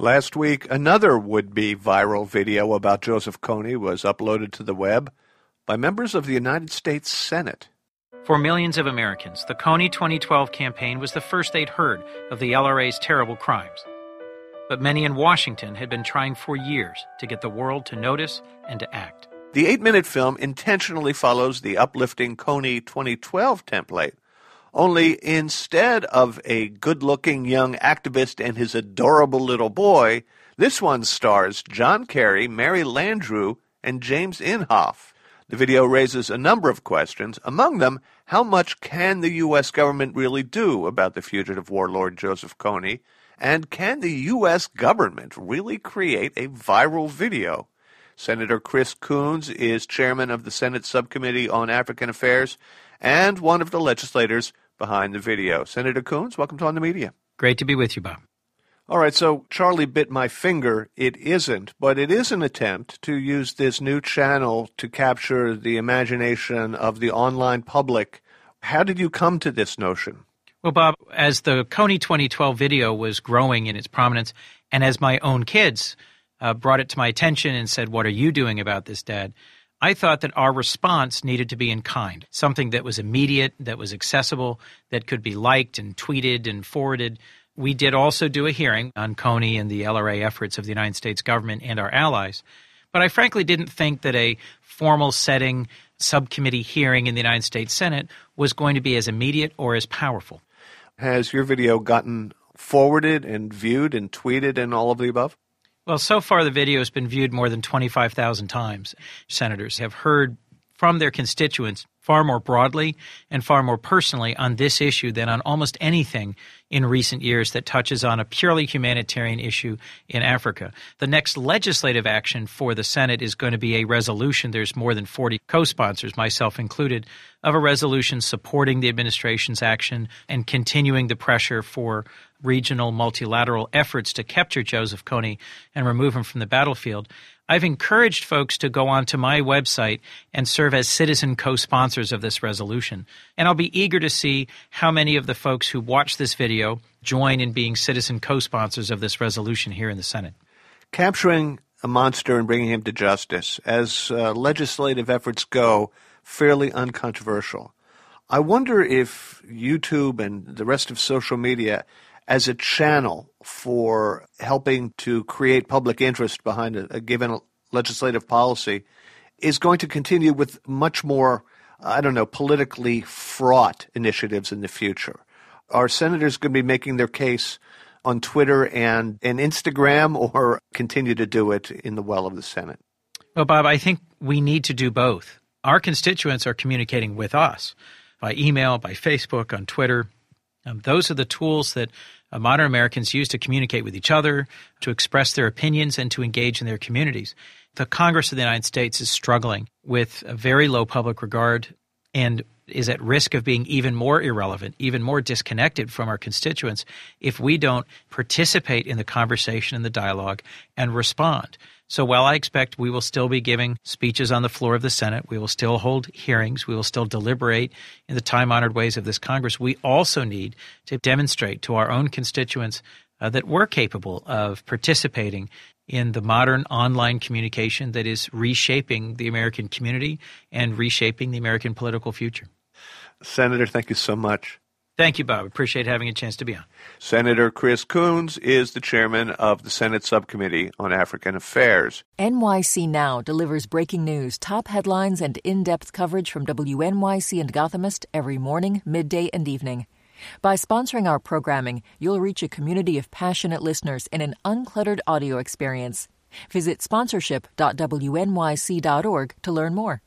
Last week, another would-be viral video about Joseph Kony was uploaded to the web by members of the United States Senate. For millions of Americans, the Kony 2012 campaign was the first they'd heard of the LRA's terrible crimes. But many in Washington had been trying for years to get the world to notice and to act. The 8-minute film intentionally follows the uplifting Kony 2012 template, only instead of a good-looking young activist and his adorable little boy, this one stars John Kerry, Mary Landrieu, and James Inhofe. The video raises a number of questions, among them, how much can the U.S. government really do about the fugitive warlord Joseph Kony, and can the U.S. government really create a viral video? Senator Chris Coons is chairman of the Senate Subcommittee on African Affairs and one of the legislators behind the video. Senator Coons, welcome to On the Media. Great to be with you, Bob. All right, so Charlie bit my finger. It isn't, but it is an attempt to use this new channel to capture the imagination of the online public. How did you come to this notion? Well, Bob, as the Kony 2012 video was growing in its prominence, and as my own kids brought it to my attention and said, "What are you doing about this, Dad?" I thought that our response needed to be in kind, something that was immediate, that was accessible, that could be liked and tweeted and forwarded. We did also do a hearing on Kony and the LRA efforts of the United States government and our allies. But I frankly didn't think that a formal setting subcommittee hearing in the United States Senate was going to be as immediate or as powerful. Has your video gotten forwarded and viewed and tweeted and all of the above? Well, so far the video has been viewed more than 25,000 times. Senators have heard from their constituents far more broadly and far more personally on this issue than on almost anything in recent years that touches on a purely humanitarian issue in Africa. The next legislative action for the Senate is going to be a resolution. There's more than 40 co-sponsors, myself included, of a resolution supporting the administration's action and continuing the pressure for regional multilateral efforts to capture Joseph Kony and remove him from the battlefield. I've encouraged folks to go onto my website and serve as citizen co-sponsors of this resolution. And I'll be eager to see how many of the folks who watch this video join in being citizen co-sponsors of this resolution here in the Senate. Capturing a monster and bringing him to justice, as legislative efforts go, fairly uncontroversial. I wonder if YouTube and the rest of social media as a channel for helping to create public interest behind a given legislative policy is going to continue with much more, politically fraught initiatives in the future. Are senators going to be making their case on Twitter and Instagram, or continue to do it in the well of the Senate? Well, Bob, I think we need to do both. Our constituents are communicating with us by email, by Facebook, on Twitter. Those are the tools that modern Americans use to communicate with each other, to express their opinions, and to engage in their communities. The Congress of the United States is struggling with a very low public regard and is at risk of being even more irrelevant, even more disconnected from our constituents if we don't participate in the conversation and the dialogue and respond. So while I expect we will still be giving speeches on the floor of the Senate, we will still hold hearings, we will still deliberate in the time-honored ways of this Congress, we also need to demonstrate to our own constituents that we're capable of participating in the modern online communication that is reshaping the American community and reshaping the American political future. Senator, thank you so much. Thank you, Bob. Appreciate having a chance to be on. Senator Chris Coons is the chairman of the Senate Subcommittee on African Affairs. NYC Now delivers breaking news, top headlines, and in-depth coverage from WNYC and Gothamist every morning, midday, and evening. By sponsoring our programming, you'll reach a community of passionate listeners in an uncluttered audio experience. Visit sponsorship.wnyc.org to learn more.